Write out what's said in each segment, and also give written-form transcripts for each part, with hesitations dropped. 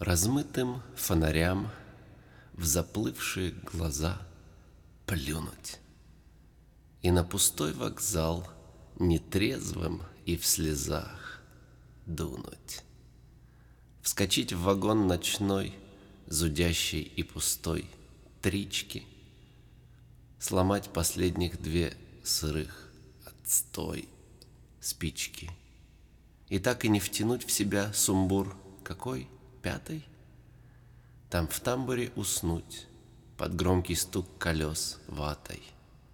Размытым фонарям в заплывшие глаза плюнуть и на пустой вокзал нетрезвым и в слезах дунуть. Вскочить в вагон ночной, зудящий и пустой, трички, сломать последних две сырых отстой спички и так и не втянуть в себя сумбур какой? Пятый? Там в тамбуре уснуть под громкий стук колес ватой.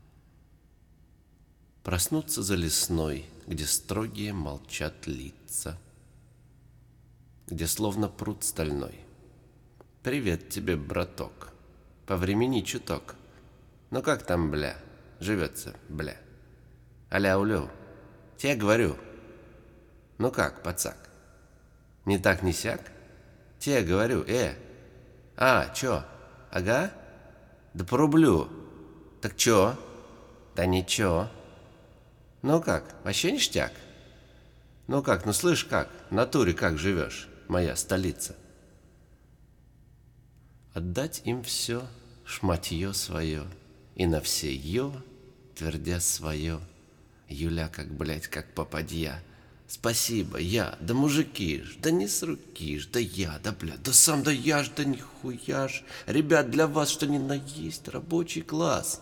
Проснуться за лесной, где строгие молчат лица, где словно пруд стальной. Привет тебе, браток, повремени чуток. Ну как там, бля, живется, бля? Аля-улю, тебе говорю. Ну как, пацак? Не так, не сяк? Тебе говорю, чё? Ага? Да по рублю. Так чё? Да ничего. Ну как, вообще ништяк? Ну как, ну слышь как, в натуре как живешь, моя столица? Отдать им все, шматье свое, и на все ё, твердя свое, Юля как, блядь, как попадья. Спасибо, я, да мужики ж, да не с руки ж, да я, да, бля, да сам, да я ж, да нихуя ж. Ребят, для вас что ни на есть рабочий класс.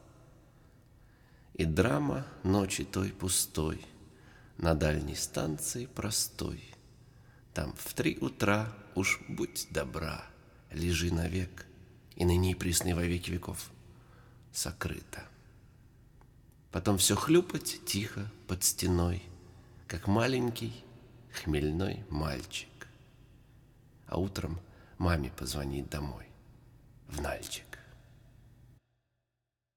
И драма ночи той пустой на дальней станции простой. Там в 3 утра уж будь добра, лежи навек, и ныне и присно во веки веков сокрыто. Потом все хлюпать тихо под стеной, как маленький хмельной мальчик. А утром маме позвонить домой в Нальчик.